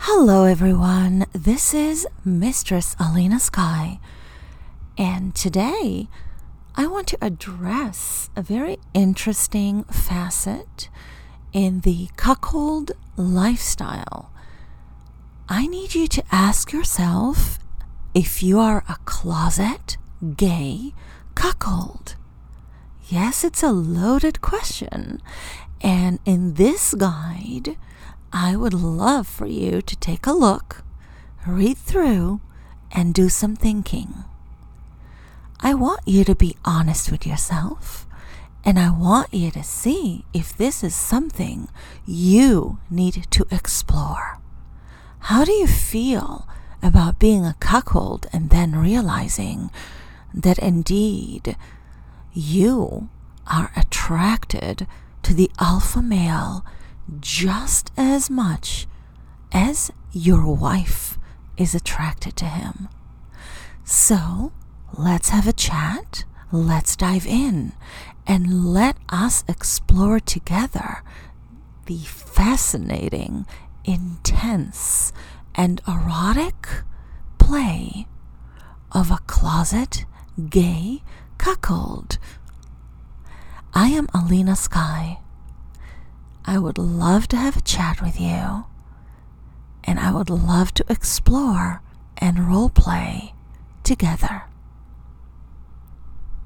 Hello everyone, this is Mistress Alina Sky, and today I want to address a very interesting facet in the cuckold lifestyle. I need you to ask yourself if you are a closet gay cuckold. Yes, it's a loaded question, and in this guide I would love for you to take a look, read through, and do some thinking. I want you to be honest with yourself, and I want you to see if this is something you need to explore. How do you feel about being a cuckold and then realizing that indeed you are attracted to the alpha male just as much as your wife is attracted to him? So let's have a chat, let's dive in, and let us explore together the fascinating, intense, and erotic play of a closet gay cuckold. I am Alina Sky. I would love to have a chat with you, and I would love to explore and role play together.